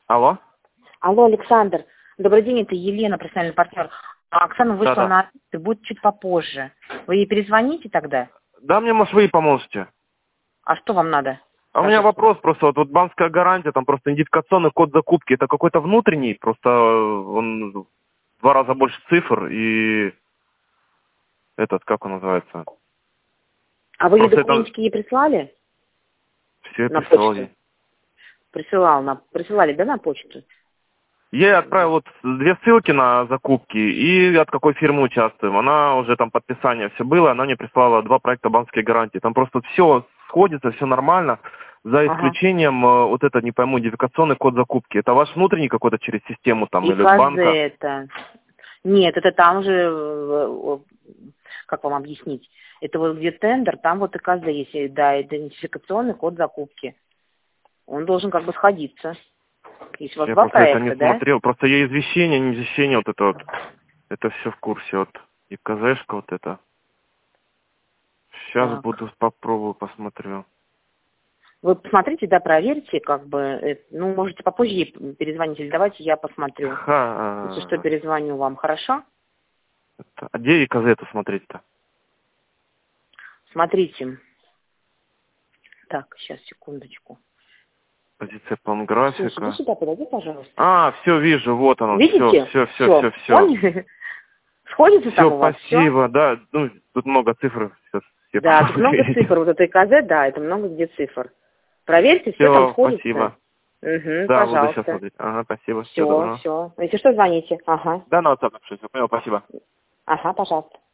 Алло? Алло, Александр. Добрый день, это Елена, профессиональный партнер. А Оксана вышла Да-да. на отдых, будет чуть попозже. Вы ей перезвоните тогда? Да, мне, может, вы и поможете. А что вам надо? А у меня вопрос просто, вот банковская гарантия, там просто идентификационный код закупки, это какой-то внутренний, просто он в 2 раза больше цифр и этот, как он называется? А вы ей Просто документики ей прислали? все На прислал почту? ей. Присылали, да, на почту? Я ей отправил вот 2 ссылки на закупки и от какой фирмы участвуем. Она уже там подписание все было, она мне прислала 2 проекта банковской гарантии. Там просто все сходится, все нормально, за Ага. исключением вот это, не пойму, идентификационный код закупки. Это ваш внутренний какой-то через систему там И или КЗ банка? это. Нет, это там же, как вам объяснить, это вот где тендер, там вот и КЗ, если, да, идентификационный код закупки. Он должен как бы сходиться. Если у вас Я 2 просто это не проекта, да? смотрел. Просто я извещение, не извещение, вот это вот. Это все в курсе. Вот и КЗшка вот это. Сейчас Так. буду попробую, посмотрю. Вы посмотрите, да, проверьте, как бы, ну, можете попозже ей перезвонить, или давайте я посмотрю. Если что, перезвоню вам, хорошо? А где и КЗ это смотреть-то? Смотрите. Так, сейчас, секундочку. Позиция план графика. Слушай, вы сюда подойди, пожалуйста. А, все вижу, вот оно. Видите? Все. Поняли? Сходится там Все, у вас спасибо, да. Ну, тут много цифр. Сейчас все Да, тут много посмотрите. цифр. Вот этой КЗ, да, это много где цифр. Проверьте, все там Все, сходится. спасибо. Угу, Да, буду сейчас пожалуйста. смотреть. Ага, спасибо. Всего Все, доброго. все. Если что, звоните. Ага. Да, на WhatsApp напишу. Понял, спасибо. Ага, пожалуйста.